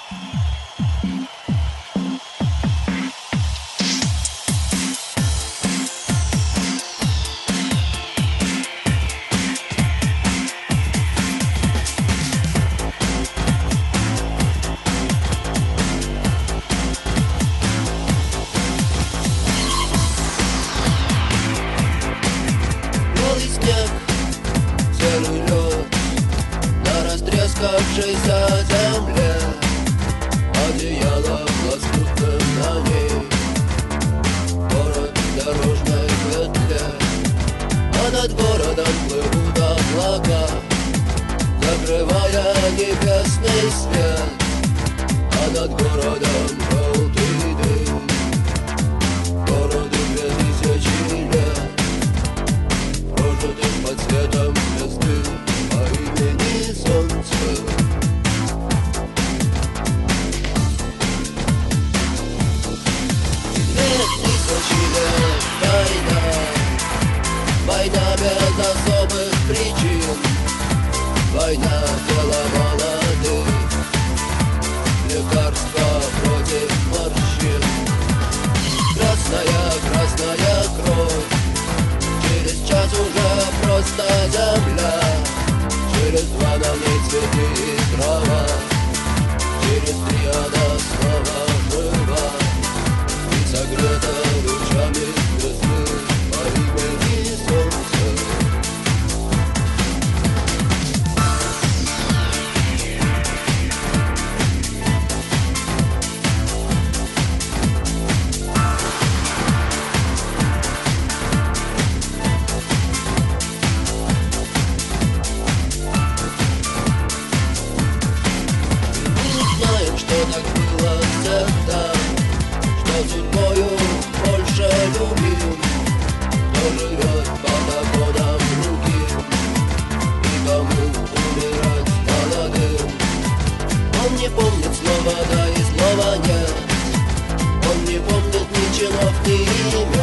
Растрескавшейся земле, одеяло лоскутным на ней, город в дорожной петле, а над городом плывут облака, закрывая небесный свет, а над городом желтый дым, городу 2000 лет, прожитых под светом звезды по имени Солнце. Война без особых причин, война тела молодых, лекарства против морщин. Красная, красная кровь, через час уже просто земля, через 2 на ней цветы и трава, через 3 она снова жива и согрета лучами звезды по имени Солнце. Что так было всегда, что судьбою больше любим, кто живет под окном другим, и кому умирать молодым. Он не помнит слова да и слова нет, он не помнит ни чинов, ни имя.